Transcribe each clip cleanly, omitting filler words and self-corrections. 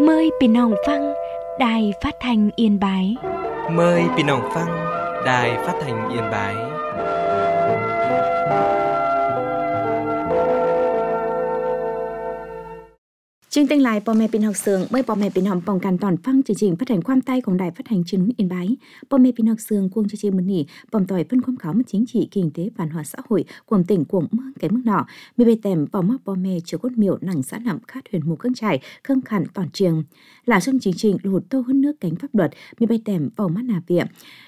Mờiพี่น้องฟังĐài Phát thanh Yên Bái. Mời พี่น้องฟัง Đài Phát thanh Yên Bái. Chương trình lạiพ่อแม่พี่น้องเสืองเมื่อพ่อแม่พี่น้องป้องกันตอนฟังจริงๆphát hànhความใต้ของđài phát hành truyền hình Yên Bái. พ่อแม่พี่น้องเสืองcuồng chương trìnhมื้อนี้ป้อมต่อยเพิ่นความkhảo mất chính trị kinh tế văn hóa xã hội của tỉnh của mương cái mức nọ. Mi bề tèm vào mắtพ่อแม่chiều cốt miểu nặng xã nằm khát huyền mù cương trải khâm khẩn toàn trường. Là trong chính trình lụt tô hơn nước cánh pháp luật mi bề tèm vào mắt nà viện.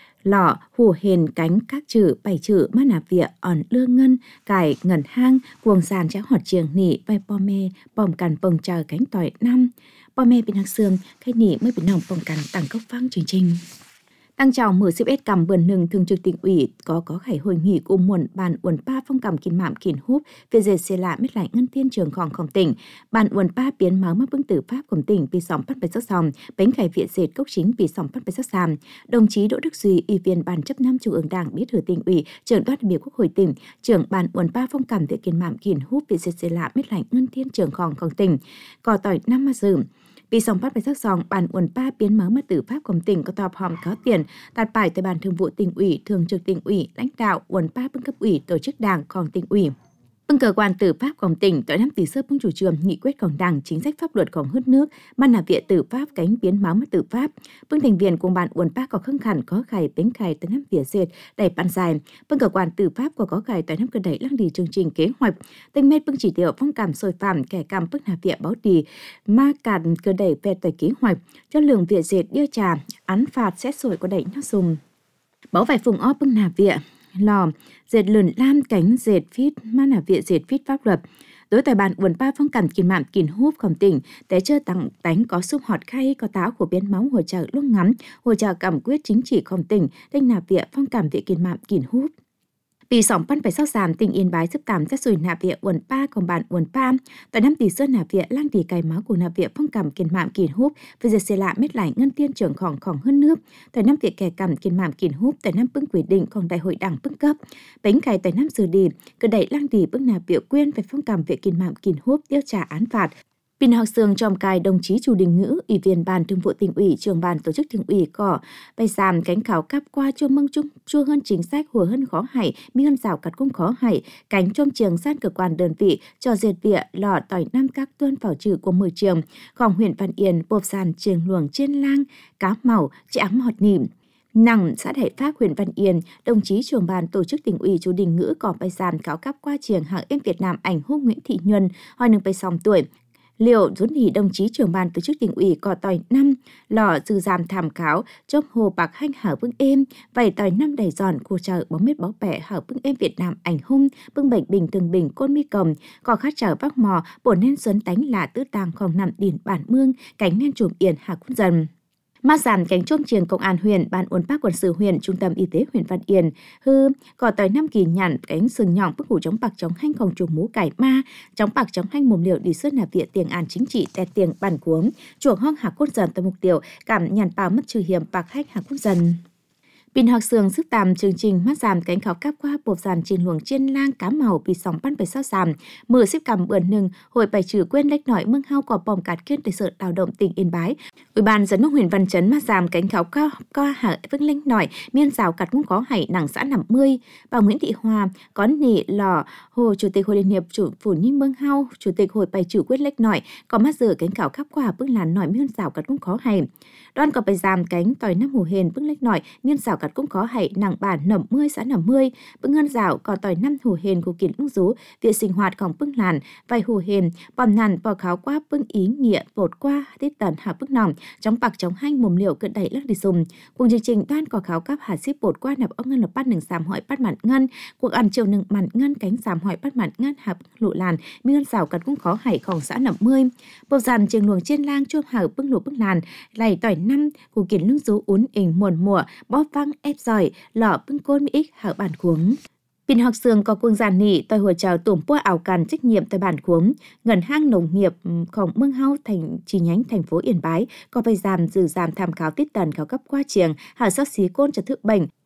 Lọ hù hền cánh các chữ bảy chữ mắt nà vịa ỏn lương ngân cải ngẩn hang cuồng sàn trái họt trường nỉ vai po mê bòm cằn bồng chờ cánh tỏi năm po mê bên hạc xương khai nỉ mới bên nòng bồng cằn tăng cốc phăng chương trình tăng chào mở xếp ết cầm bườn nừng thường trực tỉnh ủy có khải hội nghị cùng muộn bàn uẩn pa phong cầm kín mạm kín húp về dệt xe lạ mít lại ngân thiên trườngของtỉnh bàn uẩn pa biến máu mắc bưng tử pháp của tỉnh vì sòng bắt bạch sắc sòng bánh khải viện dệt cốc chính vì sòng bắt bạch sắc sàm đồng chí Đỗ Đức Duy ủy viên ban chấp năm trung ương đảng bí thư tỉnh ủy trưởng đoàn đại biểu quốc hội tỉnh trưởng bàn uẩn pa phong cầm viện kín mạm kín húp về dệt xe lạ mít lại ngân thiên trườngของtỉnh cò tỏi năm mà dự vì sòng bắt bạch sắc sòng bàn uẩn pa biến máu mất tử pháp của tỉnh có tọp hòm có tiền đạt bài tại ban thường vụ tỉnh ủy thường trực tỉnh ủy lãnh đạo uẩn pa bưng cấp ủy tổ chức đảngของtỉnh ủy bưng cơ quan tử pháp của tỉnh tại năm tỷ sơ bưng chủ trương nghị quyết của đảng chính sách pháp luật của hớt nước ban làm viện tử pháp cánh biến máu mất tử pháp bưng thành viên cùng ban uẩn pa có khưng khẩn có khải bánh khải tại năm vỉa dệt đẩy ban dài bưng cơ quan tử pháp có khải tại năm cơ đẩy lăng đi chương trình kế hoạch tinh mét bưng chỉ tiêu phong cảm sôi phạm kẻ cam bưng làm viện báo đi ma cản cơ đẩy về tại kế hoạch cho lượng vỉa dệt đưa trà án phạt xét sổi có đẩy nó dùng báo vải phùng óp bưng làm viện lò dệt lườn lam cánh dệt phít man là viện dệt phít pháp luật đối tại bàn uẩn pa phong cảnh kín mạm kín húpของtỉnh té chơi tặng tánh có xúc họt khay có táo của biến máu hỗ trợ lúc ngắm hỗ trợ cảm quyết chính trịของtỉnh đinh nạp viện phong cảm viện kín mạm kín húpปี2023tỉnh Yên Bái giúp tạm xét xử nạp viện uẩn paของbàn uẩn pa tại năm tỷ sơn nạp viện lang tỷ cày máu của nạp viện phong cảm kín mạm kín húp về dệt xe lạ mết lại ngân tiên trưởngของhơn nước tại năm viện kẻ cầm kín mạm kín húp tại năm bưng quy địnhของđại hội đảng bưng cấp bánh cày tại năm xử đi cơ đẩy lang tỷ bưng nạp viện quyên về phong cảm viện kín mạm kín húp tiêu trả án phạt. Pin học sương trong cài đồng chí Chu Đình Ngữ, ủy viên ban thường vụ tỉnh ủy, trưởng ban tổ chức tỉnh ủy cỏ bày giảm cánh khảo cắp qua chua mông chung chua hơn chính sách hùa hơn khó hại mi hơn rào cắt cung khó hại cánh trong trường san cơ quan đơn vị cho dệt vịa lọ tỏi năm các tuân phảo trừ của 10 trườngของhuyện Văn Yên bộp sàn trường luồng trên lang cá màu chị ám họt nỉm nằng xã Đại Phác huyện Văn Yên, đồng chí trưởng ban tổ chức tỉnh ủy Chu Đình Ngữ có bài giảng cáo cắp qua trường hạng em Việt Nam ảnh húc Nguyễn Thị Nhuần, hỏi nâng 72 tuổi. Liệu dũng hỉ đồng chí trưởng ban tổ chức tỉnh ủy có tỏi năm lò dư giảm thảm cáo chốc hồ bạc hanh hở bưng êm vầy tỏi năm đầy giòn khu chợ bóng mết bó bẻ hở bưng êm Việt Nam ảnh hung bưng bệnh bình thường bình côn mi cồng có khát trở bắc mò bổn nên xuân tánh là tứ tàng không nằm điển bản mương cánh men trùm yên hạ quân dần ma giảm cánh trong trường công an huyện ban uẩn pa quân sự huyện trung tâm y tế huyện Văn Yên hư có tới 5 kỳ nhặn cánh sừng nhọn bức hủ chống bạc chống hanh phòng trùng mú cải ma chống bạc chống hanh mồm liệu đi xuất nạp viện tiền an chính trị tẹt tiền bản cuống chuồng hoang hạ quân dần tới mục tiêu cảm nhàn bao mất trừ hiểm bạc hách hạ quân dần. Pin học sương sức tạm chương trình mắt giảm cánh khảo cắp qua bộp dàn trên luồng trên lang cá màu bị sóng ban bày sao giảm mở xếp cầm bườn nừng hội bài trừ quên lách nổi mương hao cỏ bòm cát kiên để sợ lao động tỉnh Yên Bái. Ủy ban dân huyện Văn Chấn mắt giảm cánh khảo qua hạ vững lách nổi miên rào cắt cũng có hảy nặng xã 50 bà Nguyễn Thị Hoa có nỉ lò hồ chủ tịch hội liên hiệp chủ phủ ninh mương hao chủ tịch hội bài trừ quên lách nổi có mắt giờ cánh khảo cắp qua bưng làn nổi miên rào cắt cũng khó hảy đoan có bài giảm cánh tỏi năm hồ hền bưng lách nổi miên rào cắt cũng có hảy nặng bản nẩm 10 xã nẩm 10 bưng ngân rào có tỏi năm hồ hền của kiến lung rú việc sinh hoạtของbưng làn vài hồ hền bòm nàn bò kháo qua bưng ý nghĩa bột qua tiết tần hạ bưng nòng chống bạc chống hanh mồm liệu cận đẩy lắc đi dùng cùng chương trình đoan có kháo cắp hạ ship bột qua nạp ông ngân lập bắt nừng giảm hỏi bắt mặn ngân cuộc ăn chiều nừng mặn ngân cánh giảm hỏi bắt mặn ngân hạ lụ làn mi ngân rào cắt cũng khó hảyของxã nẩm 10 bột dàn trường luồng trên lang chuông hở bưng lụ bưng làn lầy tỏi năm của kiến lung rú uốn ỉnh muồn mùa bó văng ép giỏi lọ bưng côn mỹ ích hở bản cuống. Pin học sương có quân giàn nỉ tôi hồi chào tủm pua ảo càn trách nhiệm tại bản cuống gần hang nông nghiệpของmương hao thành chi nhánh thành phố Yên Bái có bài giảm dự giảm tham khảo tiết tần khảo cấp qua trường hở sót xí côn cho thức bệnh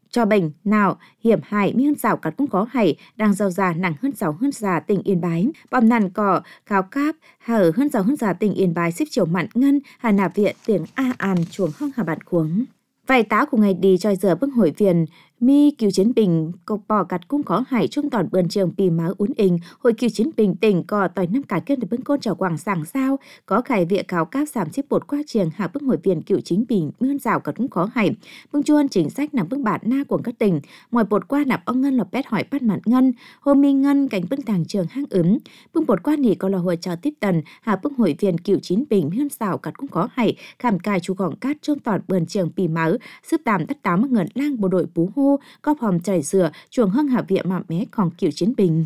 cho bệnh nào hiểm hại mi hơn rào cắt cũng có hại đang giàu già nặng hơn giàu hơn già tỉnh Yên Bái bom nàn cỏ kháo cáp hở hơn giàu hơn già tỉnh Yên Bái xếp chiều mặn ngân hà nà viện tiếng a an chuồng hông hà bạn cuống vài tá của ngày đi cho giờ bưng hội viên mi cựu chiến binh cộc bò cắt cũng có hại trung toàn bươn trường pì máu uốn inh hội cựu chiến binh tỉnh có tỏi năm cả kiên được bưng côn trào quảng sảng sao có khải viện cáo cáp giảm chiếc bột qua trường hạ bưng hội viên cựu chính binh mươn rào cắt cũng có hại bưng chuôn chính sách nằm bưng bản na của các tỉnh ngoài bột qua nạp ông ngân lọp bét hỏi bắt mặn ngân hôm mi ngân cảnh bưng tàng trường hang bưng bột qua nỉ có là hồi trò tiếp tần hạ bưng hội viên cựu chính binh mươn rào cắt cũng có hại khảm cài chú gọng cát trung toàn bươn trường pì máu sức tạm tất tám ngân lang bộ đội bú hô có hòm chảy rửa chuồng hăng hạ viện mạ mé còn cựu chiến binh.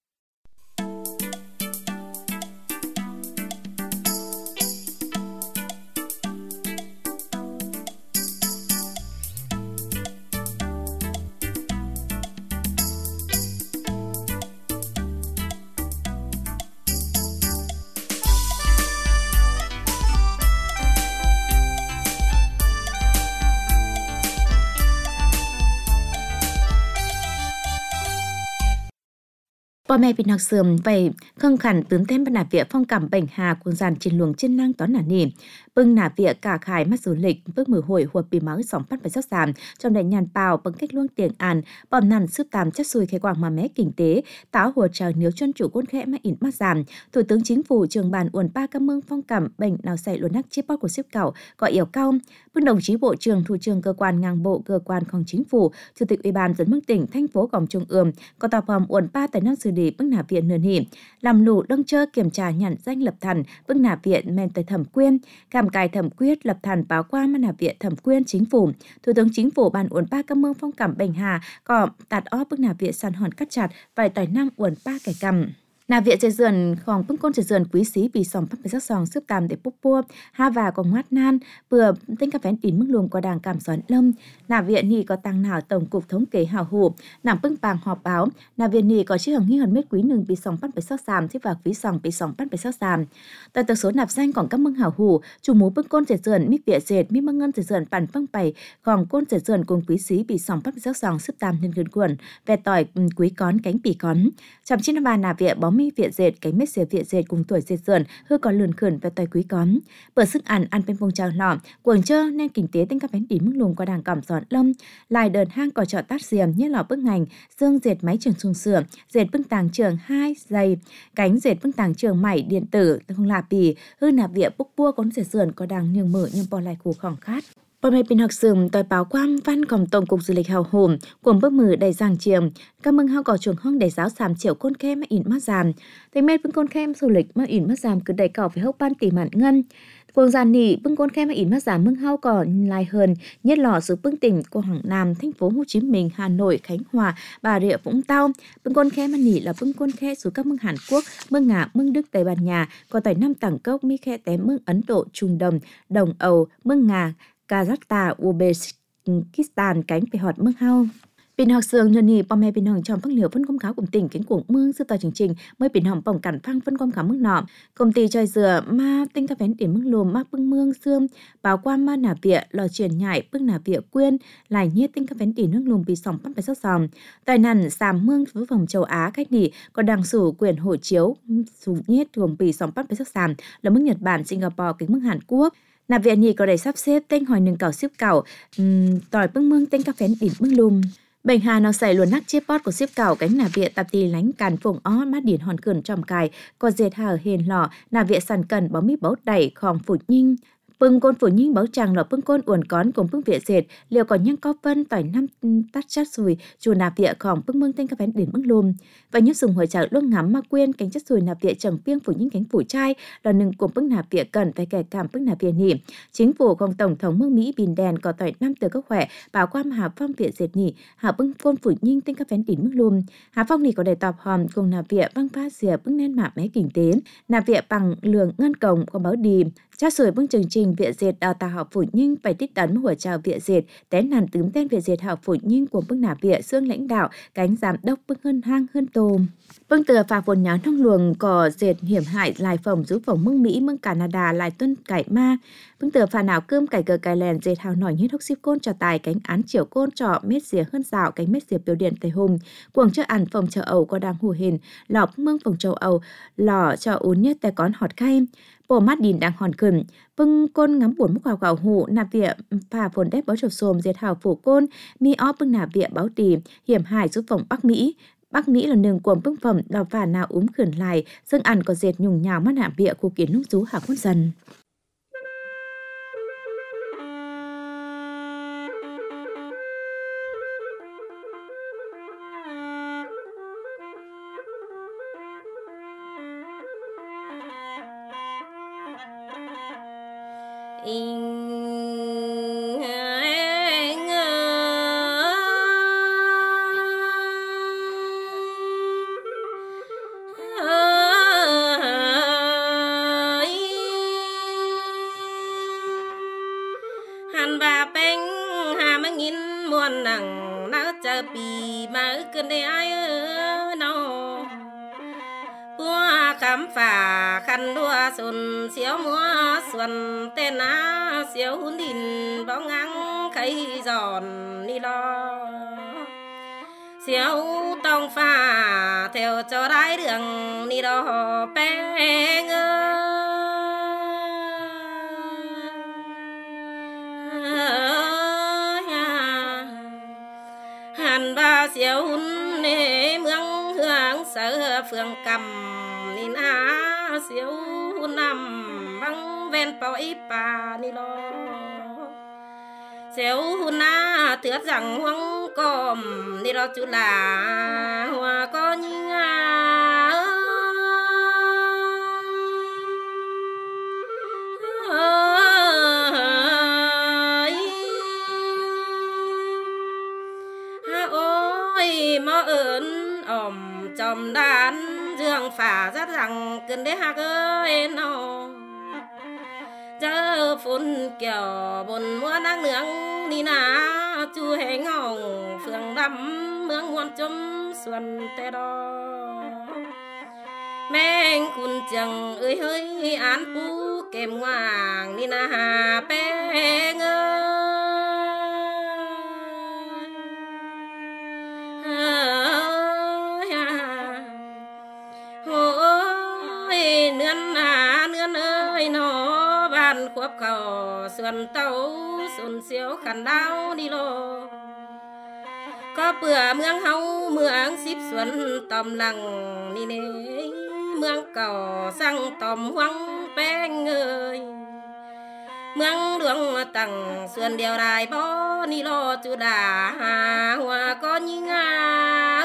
Bò mẹ bị nạc sườn vậy khăng khẳng tướng thêm bên nà viện phong cảm bệnh hà cuồng giàn trên luồng trên năng toán nà nỉ bưng nà viện cả khải mắt du lịch bước mở hội huột bị máu sóng phát phải sắc giảm trong đại nhàn bào bằng cách luông tiền àn bòm nàn sức tàm chất xùi khai quảng mà mé kinh tế táo hồ trào nếu chân chủ côn khẽ mà ỉn mắt giảm thủ tướng chính phủ trường bàn uẩn ba cam mương phong cảm bệnh nào xảy luồn nắc chip của ship cảo gọi yếu cao bưng đồng chí bộ trưởng thủ trưởng cơ quan ngang bộ cơ quan không chính phủ chủ tịch ủy ban dân mức tỉnh thành phố gòm trung ương có tàu hòm uẩn ba tài năng xử lý bưng nà viện nền hỉ làm lù đăng chơ kiểm tra nhận danh lập thần bưng nà viện men tới thẩm quyên cảm cài thẩm quyết lập thần báo qua mà nà viện thẩm quyên chính phủ thủ tướng chính phủ ban uẩn ba cam mương phong cảm bệnh hà có tạt óp bưng nà viện sàn hòn cắt chặt vài tài năng uẩn ba cải cầm nà viện chơi dườn khoảng bưng côn chơi dườn quý xí bị sòng bắt phải sắc sòng sức tàm để bốc bua ha và còn ngoát nan vừa tinh các vén ỉn mức luồng qua đảng cảm xoắn lâm nà viện nì có tăng nào tổng cục thống kê hào hủ nằm bưng bàng họp báo nà viện nì có chiếc hằng nghi hòn mét quý nừng bị sòng bắt phải sắc sàm thế và quý sòng bị sòng bắt phải sắc sàm tại tờ số nạp danh còn các mưng hào hủ chủ mú bưng côn chơi dườn mít viện dệt mít mưng ngân chơi dườn bản phăng bày còn côn chơi dườn cùng quý xí bị sòng bắt phải sắc sòng sức tàm nên gần quần về tỏi quý cón cánh bì cón chăm chín ba nà viện bó mi viện dệt cánh mét xìa viện dệt cùng tuổi dệt dườn hư còn lườn khẩn về tỏi quý cón bờ sức ăn bên vùng trào nọ quần chơ nên kinh tế tinh các bánh đỉ mức luồng qua đảng cảm giòn lâm lại đợt hang cỏ trọ tát xiềm như lò bức ngành dương dệt máy trường sung sửa dệt bưng tàng trường 2 dày cánh dệt bưng tàng trường mảy điện tử không lạ bì hư nạp viện bốc bua con dệt dườn có đàng nhường mở nhưng bò lại khủ khỏng khát. Bò mẹ bình học sườn tỏi báo quang văn còn tổng cục du lịch hào hồn cùng bước mử đầy giang chiềm các mừng hao cỏ chuồng hông để giáo sàm triệu côn khe mà ỉn mắt giảm thành mẹ bưng côn khe du lịch mà ỉn mắt giảm cứ đầy cỏ phải hốc ban tỉ mạn ngân Cuồng giàn nỉ bưng côn khe mà ỉn mắt giảm mưng hao cỏ lại hơn nhất lò số bưng tỉnh của Quảng Nam, thành phố Hồ Chí Minh, Hà Nội, Khánh Hòa, Bà Rịa Vũng Tàu. Bưng côn khe mà nỉ là bưng côn khe số các mưng Hàn Quốc, mưng Nga, mưng Đức, Tây Ban Nha, có tỏi 5 tảng cốc mi khe té mưng Ấn Độ, Trung Đông, Đồng Âu, mưng Nga, Kazakhstan, Uzbekistan cánh phải họt mưng hao. Bình học sương nhân nhì bom mẹ bình hồng trong phân liều phân công cáo cùng tỉnh cánh cuồng mương sư tòa chương trình mới bình hồng bỏng cản phăng phân công cáo mức nọ công ty chơi dừa ma tinh các vén điểm mức lùm ma bưng mương xương báo quan ma nà vịa lò truyền nhảy bưng nà vịa quyên lại nhiết tinh các vén điểm nước lùm bị sòng bắt phải sót sòng tài nằn sàm mương với vòng châu Á khách nỉ có đằng sủ quyền hộ chiếu sủ nhiết gồm bị sòng bắt phải sót sàm là mức Nhật Bản, Singapore cái mức Hàn Quốc. Nạp viện nhì có đầy sắp xếp tên hỏi nâng cảo ship cảo tỏi bưng mương tên các vén điểm mức lùm. Bệnh hà nó xảy luôn nắc chiếc pot của ship cảo cánh nà viện tạp tì lánh càn phồng ó mát điển hòn cườn tròm cài có dệt hở hền lò nà viện sàn cần bó mít bấu đẩy khòng phủ nhinh bưng côn phủ nhinh bấu tràng lò bưng côn uẩn cón cùng bưng viện dệt liệu còn nhang có vân tỏi 5 tát chát sùi chùa nà viện khòng bưng mương tên các vén điển bưng lùm và nhớ dùng hồi chảo luôn ngắm ma quyên cánh chất sùi nà viện chẳng piêng phủ nhinh cánh phủ trai là nừng cùng bưng nà viện cần phải kẻ cảm bưng nà viện nỉ chính phủ cùng tổng thống mương Mỹ Bình đèn có tỏi 5 từ các khỏe bảo quan hà phong viện dệt nỉ hà bưng côn phủ nhinh tên các vén điển bưng lùm hà phong nỉ có đầy tọp hòm cùng nà viện băng pha dìa bưng nên mạ mé kinh tế nà viện bằng lường ngân cổng có báo đi Cha sủi bưng chương trình Viện Dệt đào tạo học phủ nhưng phải tích tấn hỗ trợ Viện Dệt tén nàn tướm tên Viện Dệt học phủ nhưng của bưng nả Viện xương lãnh đạo cánh giám đốc bưng hơn hang hơn tôm. Bưng tờ phà vốn nhá nông luồng cỏ dệt hiểm hại lại phòng giúp phòng mưng Mỹ mưng Canada lại tuân cải ma. Bưng tờ phà nào cơm cải cờ cải lèn dệt hào nổi như hốc xíp côn trò tài cánh án chiều côn trọ mét dìa hơn dạo cánh mét dìa biểu điện tây hùng. Cuồng chợ ăn phòng chợ Âu có đang hù hình lọ mưng phòng châu Âu lọ cho uốn nhất tay con hot khay. Bộ mắt đìn đang hòn khẩn, vâng côn ngắm buồn múc gào hụ nạp vịa phà phồn đếp báo trầu xồm dệt hào phủ côn, mi óp bưng nạp vịa báo tì, hiểm hại giúp phòng Bắc Mỹ. Bắc Mỹ là nương cuồng bưng phẩm đào phà nào khẩn lại, dương ăn có dệt nhùng nhào mắt nạp vịa khu kiến lúc rú hạ quân dần. Hàn bà bánh hà mang in muôn nặng nó chờ bì mà cơn đây ai ơ nó qua khám phá khăn đua xuân xéo múa xuân tên á xéo hun đìn bóng ngang khay giòn đi lo xéo tông pha theo cho đái đường đi đó bé ngơ hàn ba xéo hun nê mương hương sở phường cầm nên á xéo hun nằm băng ven bao ít bà ni lo xéo hun á thướt rằng hoang còm ni lo chú là hoa có như mơ ơn ổm chòm đàn dương phả rất rằng cần đế hạc ơi nó chớ phun kiểu bồn mua nắng nướng đi nà chú hề ngọng phường đắm mương nguồn chấm xuân tê đo men cùn chẳng ơi hơi án phú kèm ngoàng đi nà hà bé ngơ nươn ơi nó bàn khuất cầu xuân tấu xuân xíu khăn đau đi lô có bữa mương hâu mương xíp xuân tòm lằng đi nê mương cầu sang tòm hoang beng ơi mương đường tặng xuân đèo đài bó đi lô chú đà hà hoa có như ngà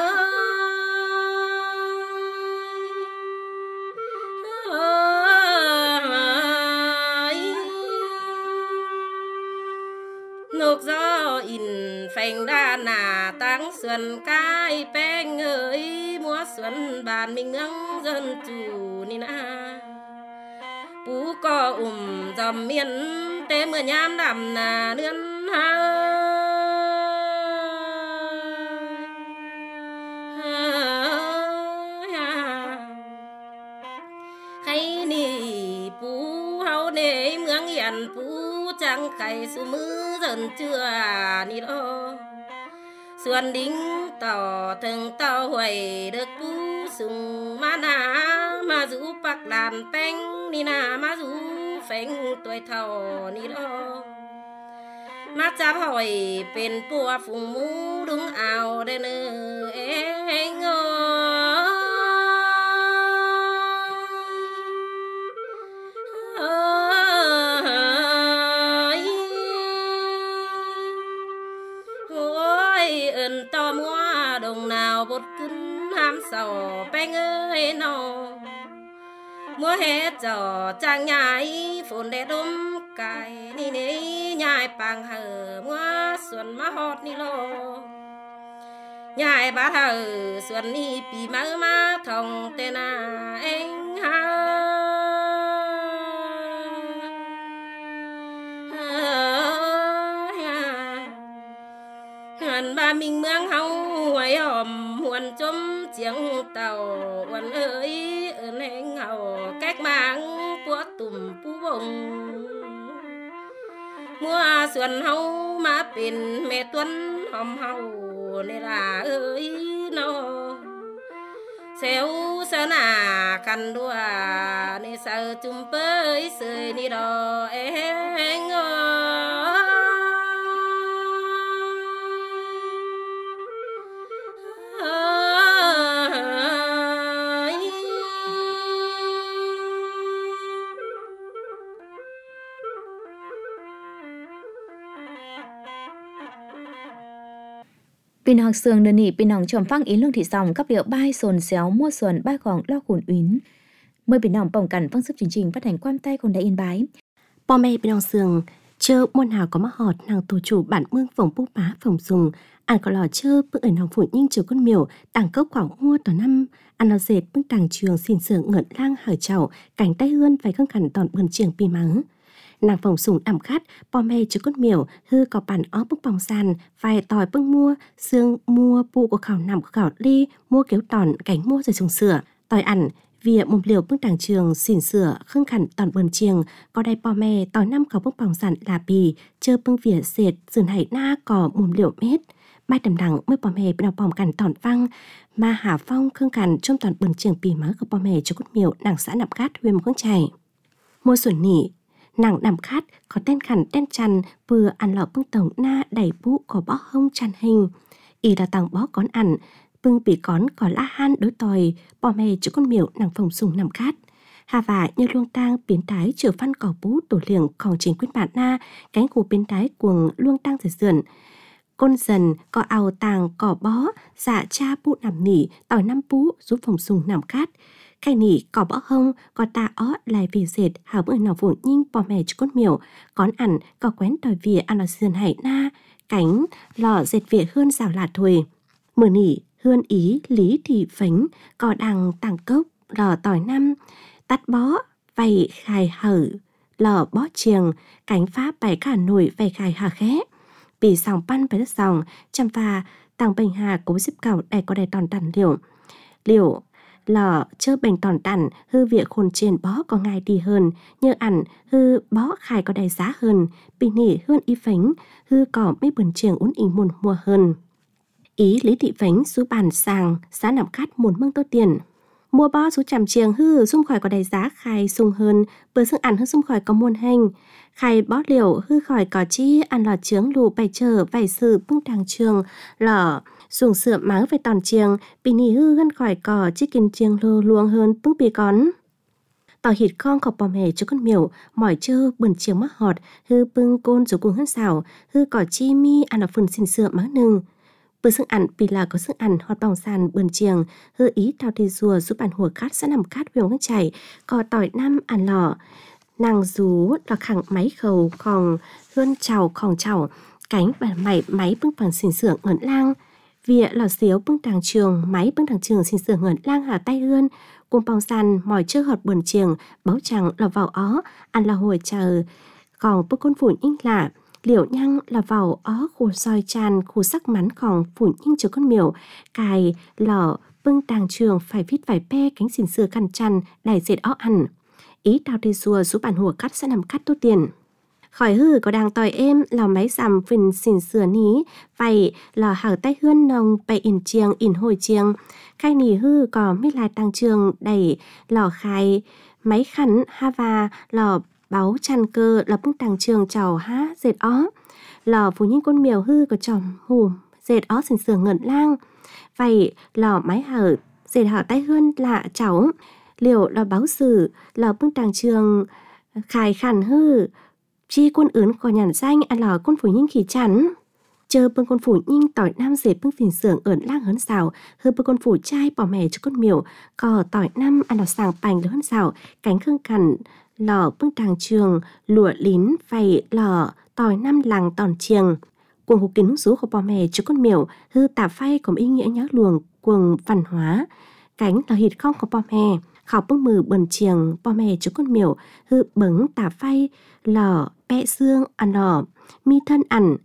nục gió in phanh đa nà tăng xuân cái beng ơi múa xuân bàn mình ngang dân chủ ni na bú co dòm miền tế mưa nhám đầm nà nươn ha hay nì bú hao nê mương hiền bú chẳng khay su mưa dần chưa ni lo xuân đính tỏ thường tao hoài được bú sùng má na mà rú bạc đàn bánh ni na mà rú phanh tuổi thầu ni lo má chám hỏi bên bùa phùng mũ đúng ảo đây nè anh ơi to mua đồng nào bột cứng ham sầu bánh ơi nó mua hết trò trang nhái phồn đẻ đốm cài ni nế nhai bằng hờ mua xuân má hót ni lô nhai bát hờ xuân ni bì mơ má thòng tên à anh ha mưa mình mương hậu hoài hòm huồn chôm chiếng tàu huồn ơi ơn hẹn hậu cách mạng của tùm phú bồng mùa xuân hậu mà bên mẹ tuấn hòm hậu này là ơi nó xéo sơn à khăn đua này sao chum bơi sơi ni đò em Pin học sường đơn nỉ pin nòng trầm phăng ý lương thị dòng các liệu bai sồn xéo mua xuân ba gòn lo khổn uyến. Mời pin nòng bỏng cẩn phăng sức chương trình phát hành quan tay còn đã Yên Bái. Po mẹ pin nòng sường chơ muôn hào có mắc họt nàng tổ chủ bản mương phồng bút bá phồng dùng ăn có lò chơ bước ở nòng phụ nhinh chiều con miểu đảng cốc khoảng mua tỏ năm ăn nó dệt bước đảng trường xin sưởng ngợn lang hở chảo cảnh tay hươn phải khăng khẩn tòn bườn trường pi mắng. Nàng phồng sùng ẩm khát po mê chứ con miểu hư có bản ó bức bóng sàn vài tỏi bưng mua xương mua pu của khảo nằm của khảo ly mua kéo tòn cánh mua rồi dùng sửa tỏi ẩn vì một liều bức đảng trường xỉn sửa khăng khẩn tòn bườn trường có đây po mê tỏi năm có bức bóng sàn là bì chơ bưng vỉa dệt dườn hải na có một liều mét ba đầm đằng mới po mê bên bỏng cằn tòn văng mà hà phong khăng khẩn trong tòn bườn trường bì má của po mê chứ con miểu nàng xã nằm khát huyên một con chảy mua xuẩn nỉ nàng nằm khát có tên khẩn tên chăn vừa ăn lọ bưng tổng na đẩy bú có bó hông chăn hình ý là tàng bó con ăn bưng bị con có la han đối tòi bò mè chứ con miểu nàng phồng sùng nằm khát hà vả như luông tang biến tái chở phân cỏ bú tổ liềng còn chính quyết bản na cánh của biến tái cuồng luông tang rời sườn côn dần có ào tàng cỏ bó dạ cha bú nằm nỉ tỏi năm bú giúp phồng sùng nằm khát khai nỉ cỏ bó hông có ta ó lại vì dệt hào bữa nào phụ nhinh bò mè cho con miểu con ẩn có quén tỏi vỉa ăn ở sườn hải na cánh lò dệt vỉa hươn rào lạt thuề mưa nỉ hươn ý lý thị phánh có đằng tàng cốc lò tỏi năm tắt bó vầy khai hở lò bó chiềng cánh phá bày cả nổi vầy khai hở khé bị sòng pan với đất sòng chăm pha tàng bình hà cố xếp cào đầy có đầy tòn tàn liều lò chơ bền tòn tàn hư việc khôn trên bó có ngay đi hơn như ẩn hư bó khai có đầy giá hơn bị nỉ hơn y phánh hư có mấy bần trường uốn ỉnh mùn mùa hơn ý lý thị phánh số bàn sàng giá nằm khát muốn mương tô tiền mua bó số chằm chiềng hư xung khỏi có đầy giá khai sung hơn bữa sức ăn hư xung khỏi có muôn hành khai bó liều hư khỏi có chi ăn lò trướng lù bày chờ vài sự bưng đàng trường lò xuồng sữa máu về tòn chiềng bị nỉ hư hơn khỏi cỏ chiếc kinh chiềng lô luông hơn bưng bì con tỏ hịt con khọc bò mè cho con miểu mỏi chơ bườn chiềng mắc họt hư bưng côn rồi cùng hơn xảo hư cỏ chi mi ăn ở phần xin sữa máu nừng bữa sức ăn vì là có sức ăn hot bỏng sàn bườn chiềng hư ý thao thì rùa giúp bản hùa khát sẽ nằm khát huyền các chảy cỏ tỏi năm ăn lò nàng rú là khẳng máy khầu còn hươn chào còn chào cánh và máy bưng bằng xin sữa ngẩn lang vỉa lò xíu bưng đàng trường máy bưng đàng trường xin sửa ngẩn lang hà tay hươn cùng bóng sàn mỏi chơ họt bườn chiềng báo chẳng lò vào ó ăn là hồi chờ còn bức con phủn inh lạ liễu nhăng là vào ó khu soi tràn khu sắc mắn còn phủn inh cho con miểu cài lò bưng đàng trường phải viết vài pe cánh xin sửa khăn chăn đài dệt ó ăn ý tao đi xua giúp bản hùa cắt sẽ nằm cắt tốt tiền khỏi hư có đang tỏi êm lò máy rằm phình xỉn sửa ní vậy lò hở tay hươn nồng bày ỉn chiêng ỉn hồi chiêng khai nỉ hư có mít lại tăng trường đẩy lò khai máy khắn ha và lò báo chăn cơ lò bưng tăng trường chào há dệt ó lò phù nhinh con miểu hư có chòm hù dệt ó xỉn sửa ngẩn lang vậy lò máy hở dệt hở tay hươn lạ cháu liệu lò báo sử lò bưng tăng trường khai khẩn hư chi quân ướn có nhàn danh ăn lò con phủ nhinh khỉ chắn chờ bưng con phủ nhinh tỏi nam dệt bưng phình sưởng ởn lang hớn xào hư bưng con phủ chai bỏ mè cho con miểu cò tỏi năm ăn lò sàng bành hớn xào cánh khương cằn lò bưng tàng trường lụa lín vầy lò tỏi năm làng tòn chiềng cuồng hục kính rú của bỏ mè cho con miểu hư tả phay có ý nghĩa nhớ luồng cuồng văn hóa cánh lò hịt không có bỏ mè khảo bưng mừ bần chiềng bỏ mè cho con miểu hư bứng tả phay lò bẹ xương ăn lò mi thân ẩn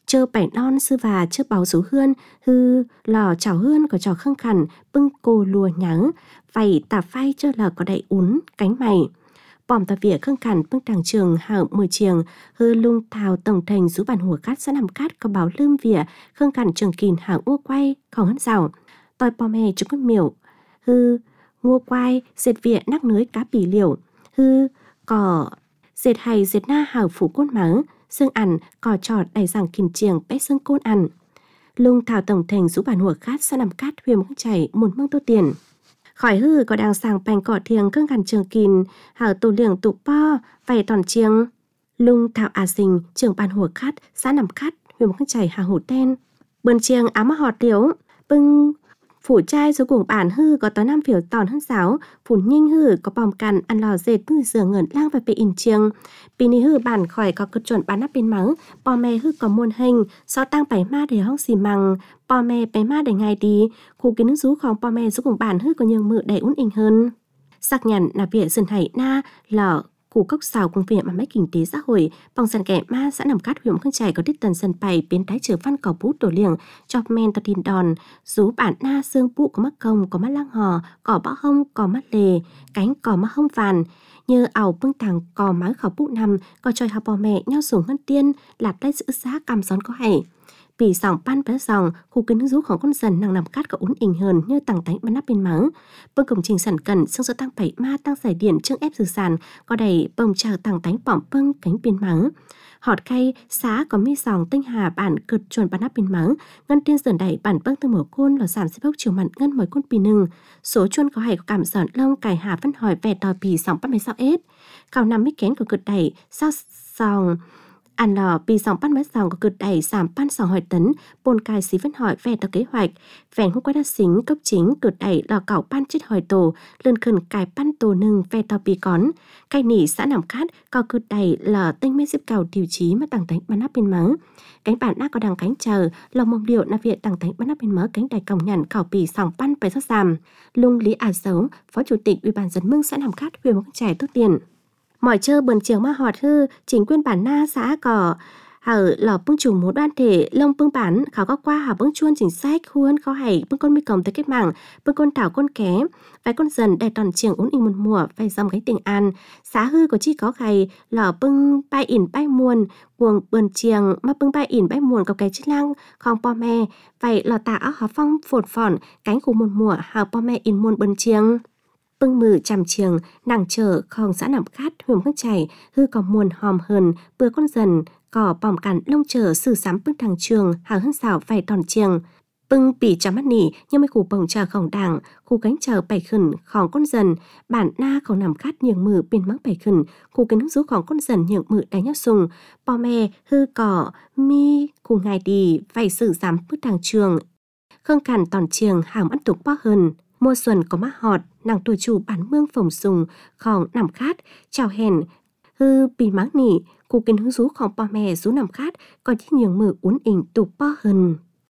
chơ bảy non sư và chơ báo số hươn hư lò chảo hươn có trò khăng khẳng bưng cô lùa nhắng vậy tà phai chơ lò có đậy ún cánh mày bòm tà vỉa khăng khẳng bưng tràng trường hảo 10 chiềng hư lung thào tổng thành rú bản hùa cát xã nằm cát có báo lơm vỉa khăng khẳng trường kìn hảo ua quay không hấn rào tôi bò mè cho con miểu hư ngô quai dệt vỉa nắc nới cá bỉ liều hư cỏ dệt hay dệt na hảo phủ côn mắng xương ăn cỏ trọt đầy rằng kìm chiềng bé xương côn ăn lung thảo tổng thành rú bản hùa cát xã nằm cát huyền măng chảy một măng tô tiền khỏi hư có đang sang bành cỏ thiêng khăng khẳng trường kìn hảo tổ liềng tụ po vầy toàn chiêng lung thảo sinh trường bản hùa cát xã nằm cát huyền măng chảy hà hổ ten bươn chiêng ám họt liếu bưng phủ trai số cuồng bản hư có tới 5 phiểu tòn hơn giáo phủ nhanh hư có bòm cằn ăn lò dệt bưng giường ngẩn lang và bệ in chiêng pini hư bản khỏi có cực chuẩn bán nắp bên mắng bò mè hư có muôn hình so tăng bảy ma để hong xì măng bò mè bảy ma để ngày đi khu kiến nước rúของbò mè số cuồng bản hư có nhiều mự đầy ún inh hơn sắc nhằn là bịa dần hải na lò củ cốc xào công việc mà mấy kinh tế xã hội bằng sàn kẻ ma xã nằm cát huyện Khương Trải có đích tần sân bày biến tái trở văn cỏ bút tổ liềng chọc men tọt tin đòn rú bản na xương bụ có mắt công có mắt lang hò cỏ bõ hông có mắt lề cánh cỏ mắt hông phàn như ảo bưng tàng cỏ mái khảo bụ nằm có tròi học bò mẹ nhau sủng ngân tiên lạt tay giữ giá cam xón có hay bị sòng pan bé sòng khu kiến nước rúของcon dần năng nằm cát có ún ỉnh hơn như tàng tánh bắn nắp bên mắng bưng công trình sản cần xương số tăng bảy ma tăng giải điện chương ép dự sàn có đầy bông trào tàng tánh bỏng bưng cánh bên mắng họt khay xá có mi sòng tinh hà bản cực chuẩn bắn nắp bên mắng ngân tiên dần đẩy bản bưng từ mở côn lò giảm xếp bốc chiều mặn ngân mỏi côn pì nừng số chuôn có hay có cảm giòn lông cài hà phân hỏi vẻ đòi pì sòng bắt mấy sao ết cào nằm mít kén của cực đẩy sao sòng ăn lò pì sòng pan mấy sòng có cực đẩy giảm pan sòng hỏi tấn bồn cài xí phân hỏi về tờ kế hoạch vẹn hôm qua đã xính cấp chính cực đẩy lò cảo pan chết hỏi tổ lần khẩn cài pan tổ nừng về tàu pì cón cài nỉ xã nằm cát có cực đẩy là tinh mê xếp cào điều chí mà tàng tánh bắn nắp bên mắng cánh bản na có đằng cánh chờ lòng mong điệu na viện tàng tánh bắn nắp bên mớ cánh đài còng nhằn cảo pì sòng pan phải sót giảm lung lý xấu phó chủ tịch ủy ban dân mương xã nằm cát huyện Măng Chải tốt tiền mọi chơ bần chiều ma họt hư chính quyền bản na xã cỏ hở lò bưng chủ một đoàn thể lông bưng bản khảo có qua hả bưng chuôn chính sách khuôn khó hay bưng con mi còng tới kết mảng bưng con thảo con ké vài con dần đầy toàn trường ún inh một mùa vài dòng cái tình an xã hư có chi có gầy lò bưng bay ỉn bay muôn cuồng bần chiềng mà bưng bay ỉn bay muôn có cái chiếc lang không po me vậy lò tả họ phong phột phòn cánh của một mùa hào po me ỉn muôn bần chiềng bưng mừ chằm chiềng nàng chờ khòng xã nằm khát huyền Khương Chảy hư có muôn hòm hờn bừa con dần cỏ bỏng cằn lông chờ sử sắm bưng thằng trường hào hân xảo vài toàn chiềng bưng bỉ chả mắt nỉ nhưng mấy củ bồng chờ khổng đảng khu cánh chờ bảy khẩn khòng con dần bản na khổng nằm khát nhường mừ bên mắng bảy khẩn khu cái nước rú khòng con dần nhường mừ đánh nhau sùng bò mè hư cỏ mi khu ngài đi vài sử sắm bưng thằng trường khương cằn toàn chiềng hàm ăn tục bó hờn mùa xuân có má họt nàng tuổi chủ bản mương phồng sùng khòng nằm khát chào hèn hư bì mắng nỉ cụ kiến hứng rú khòng bò mè rú nằm khát có chi nhường mừ uốn ỉnh tục bó hần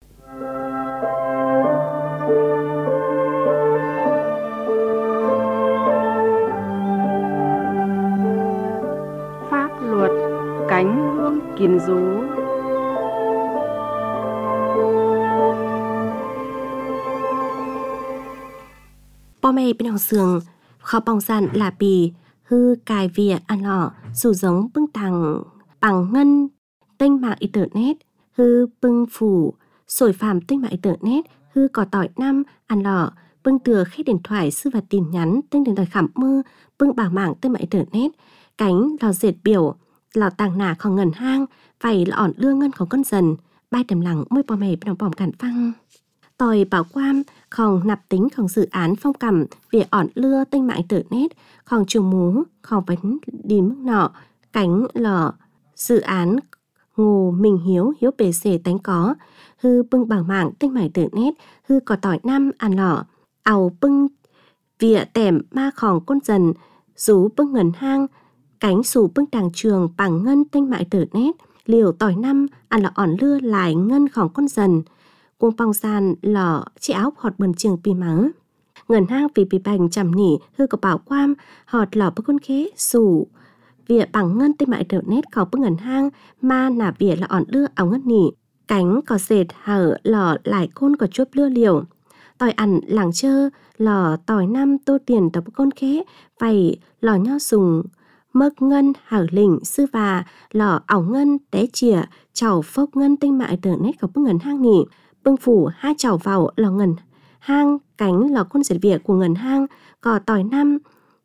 pháp luật cánh hương kiến rú bò mè bên hồng sườn khó bong dàn là bì hư cài vỉa ăn lỏ dù giống bưng tàng bằng ngân tinh mạng internet hư bưng phủ sồi phàm tinh mạng internet hư cỏ tỏi năm ăn lỏ bưng từa khách điện thoại sư và tin nhắn tinh điện thoại khảm mơ bưng bảo mạng tinh mạng internet cánh lò dệt biểu lò tàng nả khỏi ngần hang vầy lọ ỏn lưa ngânของcon dần bay tầm lặng môi bò mè bên hồng bòm cản phăng tòi bảo quan khòng nạp tính khòng dự án phong cầm việc ỏn lưa tinh mạng internet khòng trường mú khòng vấn đi mức nọ cánh lò dự án ngô mình hiếu bề xề tánh có hư bưng bằng mạng tinh mạng internet hư có tỏi năm ăn lọ ảo bưng vỉa tẻm ma khòng con dần rú bưng ngần hang cánh sủ bưng đàng trường bằng ngân tinh mạng internet liều tỏi năm ăn lọ ỏn lưa lại ngân khòng con dần cuồng bong san lọ chị áo họt bần trường pi mắng ngần hang vì bành chầm nỉ hư có bảo quam họt lọ bức con khế sủ việc bằng ngân tên mạng internet khó bưng ngân hang mà nà việc là ỏn đưa áo ngân nỉ cánh có dệt hở lò lại côn có chuốc lưa liều tỏi ăn làng chơ lò tỏi năm tô tiền tập con khé vậy lò nho sùng mực ngân hở lỉnh sư và lò ảo ngân té chìa chảo phốc ngân tinh mạng internet có bưng ngân hang nỉ bưng phủ hai chảo vào lò ngân hang cánh lò con dệt việc của ngân hang có tỏi năm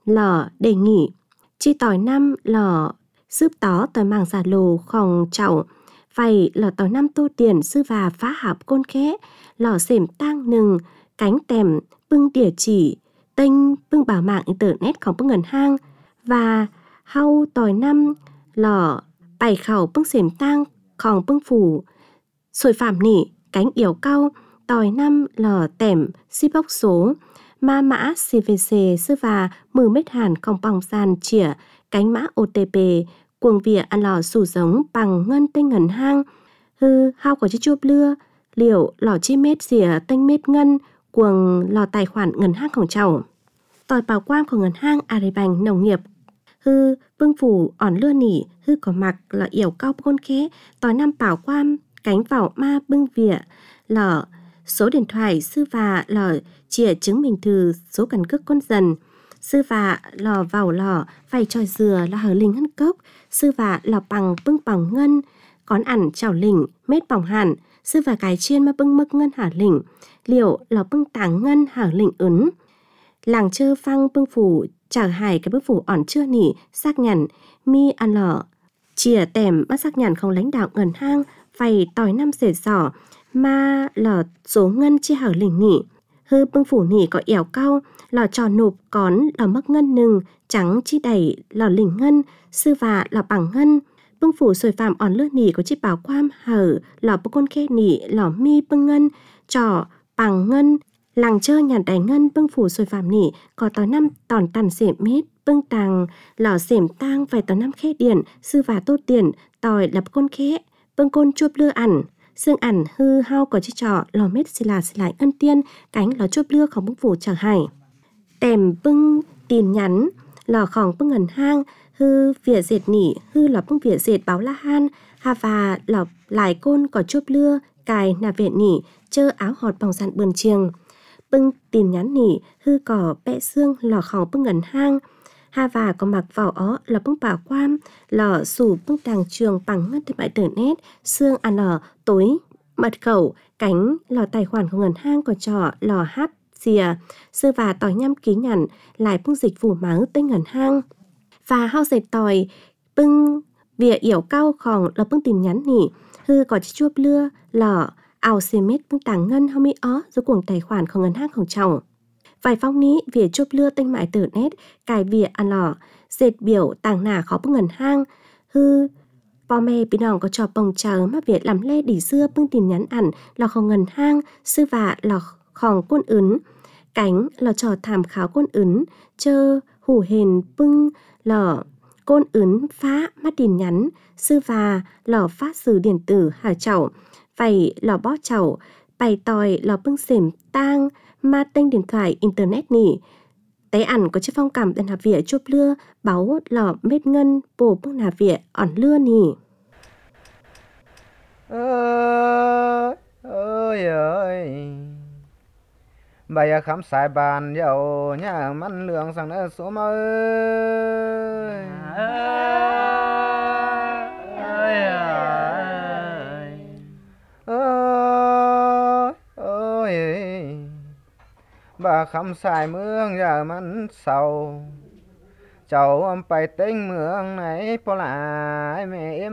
lò đề nghỉ chi tỏi năm lò sướp tó tỏi màng giả lồ khòng chảo vậy lò tỏi năm tô tiền sư và phá hạp côn khé lò xềm tang nừng cánh tèm bưng địa chỉ tên bưng bảo mạng internetของbưng ngân hang và hau tỏi năm lò bày khẩu bưng xềm tangของbưng phủ sồi phạm nỉ cánh yểu cao tỏi năm lò tèm si bóc số ma mã CVC sư và 10 mét hàn không bằng sàn chỉa cánh mã OTP cuồng vỉa ăn lò sủ giống bằng ngân tên ngân hang hư hao của chiếc chup lưa liệu lò chi mét xỉa tên mét ngân cuồng lò tài khoản ngân hangของchầu tỏi bảo quang của ngân hang Aribank nông nghiệp hư bưng phủ ỏn lưa nỉ hư có mặc là yểu cao con khé tỏi năm bảo quang cánh vào ma bưng vỉa lò số điện thoại sư và lò chìa chứng minh thư số căn cước con dần sư và lò vào lò phải tròi dừa là hở linh hân cốc sư và lò bằng bưng bằng ngân con ẩn chảo lỉnh mết bỏng hẳn sư và cái chiên mà bưng mực ngân hả lỉnh liệu lò bưng tảng ngân hả lỉnh ứng làng chơ phăng bưng phủ chả hài cái bức phủ ỏn chưa nỉ xác nhận mi ăn lò chìa tèm bắt xác nhận không lãnh đạo ngân hang phải tỏi năm sể sỏ mà lò số ngân chi hở lỉnh nỉ hư bưng phủ nỉ có ẻo cao lò trò nộp cón lò mắc ngân nừng trắng chi đẩy lò lỉnh ngân sư và lò bằng ngân bưng phủ sồi phạm ỏn lướt nỉ có chi bảo quam hở lò bưng con khe nỉ lò mi bưng ngân trò bằng ngân làng chơ nhàn đáy ngân bưng phủ sồi phạm nỉ có tỏi năm tòn tàn xẻm mét bưng tàng lò xẻm tang vài tỏi năm khe điện sư và tô tiền tỏi là con khe bưng côn chup lưa ẩn xương ẩn hư hao có chiếc trọ lò mết xì lại ân tiên cánh lò chup lưa không bưng phủ chở hải tèm bưng tiền nhắn lò khòng bưng ngân hang hư vỉa dệt nỉ hư lò bưng vỉa dệt báo la han hà và lò lại côn có chup lưa cài nà vệ nỉ chơ áo họt bằng sàn bườn chiêng bưng tiền nhắn nỉ hư cỏ bẹ xương lò khòng bưng ngân hang hà và có mặc vào ó là bưng bảo quam lò sủ bưng tàng trường bằng ngân thương mại internet xương ăn lò tối mật khẩu cánh lò tài khoản của ngân hang có trò lò hát xìa sư và tỏi nhăm ký nhằn lại bưng dịch vụ máu tên ngân hang và hao dệt tỏi bưng vỉa yểu cao khòng lò bưng tiền nhắn nỉ hư có chiếc chuop lưa lò ảo xê mét bưng tàng ngân hao mi ó do cuồng tài khoản của ngân hangของchồng vài phong ní vỉa chup lưa tên mại internet cài vỉa ăn lò dệt biểu tàng nà khó bưng ngân hang hư bò mẹ bị nòng có trò bồng chờ mà việc làm lê đỉ xưa bưng tiền nhắn ẩn lò không ngân hang sư và lò khòng côn ứng cánh lò trò thảm kháo côn ứng chơ hủ hền bưng lò côn ứng phá mắt tiền nhắn sư và lò phát sử điện tử hà chậu vậy lò bó chậu bày tòi lò bưng xềm tang mà tên điện thoại internet nỉ tế ẩn có chiếc phong cảm tên hà vỉa chụp lưa báo lò mết ngân bổ bưng hà vỉa ỏn lưa nỉ ơi ơi bây khám xài bàn dầu nhà mắn lượng sang nó số mơ bà khám xài mương giờ mắn sầu cháu phải tính mương này bỏ lại mẹ em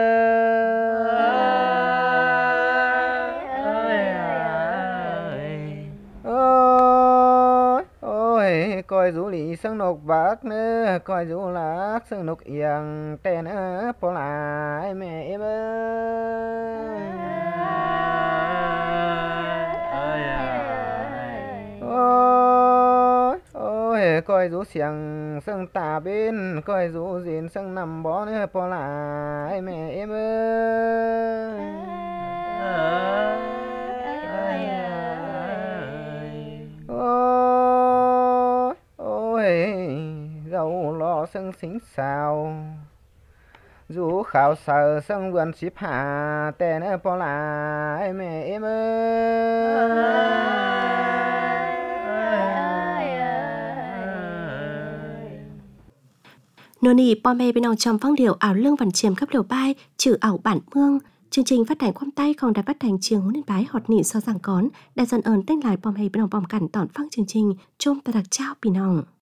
ơi coi rú lì sang nọc bác nữa coi rú lạc sang nọc yên tên bỏ lại mẹ em ơi coi rú xiềng sang tà bên coi rú dìn sang nằm bó nữa bỏ lại mẹ em ôi dầu lò khảo sưng xính sao dù khảo sở sưng vườn xíp hạ tè nơ bỏ lại mẹ em Nô nì bò mê bên nòng trầm phong điệu ảo lương vằn chiếm khắp liều bai trừ ảo bản mương. Chương trình phát hành quam tay còn đài phát hành trường huấn luyện bái họt nỉ so giảng cón đại dân ơn tên lại bò mê bên nòng bòm cản tỏn phăng chương trình chôm ta đặc trao bì nòng.